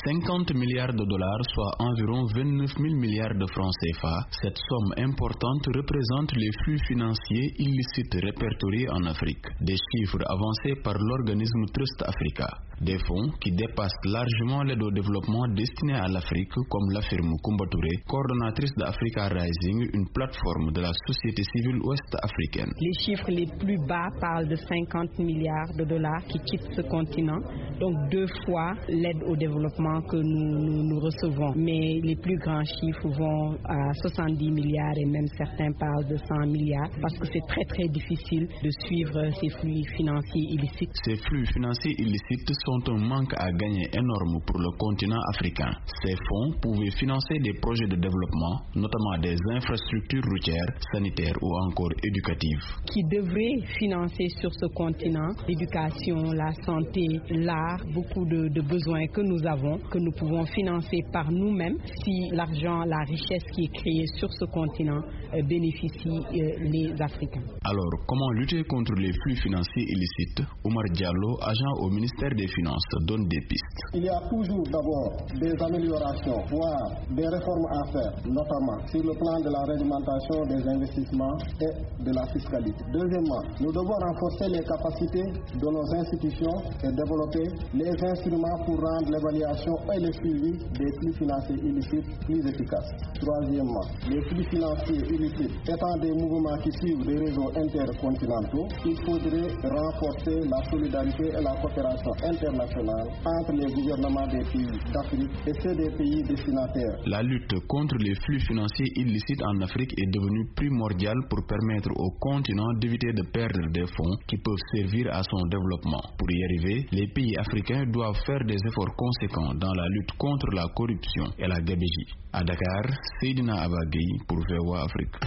50 milliards de dollars, soit environ 29 000 milliards de francs CFA. Cette somme importante représente les flux financiers illicites répertoriés en Afrique. Des chiffres avancés par l'organisme Trust Africa. Des fonds qui dépassent largement l'aide au développement destinée à l'Afrique, comme l'affirme Koumba Touré, coordonnatrice d'Africa Rising, une plateforme de la société civile ouest-africaine. Les chiffres les plus bas parlent de 50 milliards de dollars qui quittent ce continent, donc 2 fois l'aide au développement que nous recevons. Mais les plus grands chiffres vont à 70 milliards et même certains parlent de 100 milliards parce que c'est très très difficile de suivre ces flux financiers illicites. Ces flux financiers illicites sont un manque à gagner énorme pour le continent africain. Ces fonds pouvaient financer des projets de développement, notamment des infrastructures routières, sanitaires ou encore éducatives. Qui devraient financer sur ce continent l'éducation, la santé, l'art, beaucoup de besoins que nous avons, que nous pouvons financer par nous-mêmes si l'argent, la richesse qui est créée sur ce continent bénéficie les Africains. Alors, comment lutter contre les flux financiers illicites? Oumar Diallo, agent au ministère des Finances, donne des pistes. Il y a toujours d'abord des améliorations, voire des réformes à faire, notamment sur le plan de la réglementation des investissements et de la fiscalité. Deuxièmement, nous devons renforcer les capacités de nos institutions et développer les instruments pour rendre l'évaluation et le suivi des flux financiers illicites plus efficaces. Troisièmement, les flux financiers illicites étant des mouvements qui suivent des réseaux intercontinentaux, il faudrait renforcer la solidarité et la coopération internationale entre les gouvernements des pays d'Afrique et ceux des pays destinataires. La lutte contre les flux financiers illicites en Afrique est devenue primordiale pour permettre au continent d'éviter de perdre des fonds qui peuvent servir à son développement. Pour y arriver, les pays africains doivent faire des efforts conséquents dans la lutte contre la corruption et la gabegie. À Dakar, Seydina Abagui pour VOA Afrique.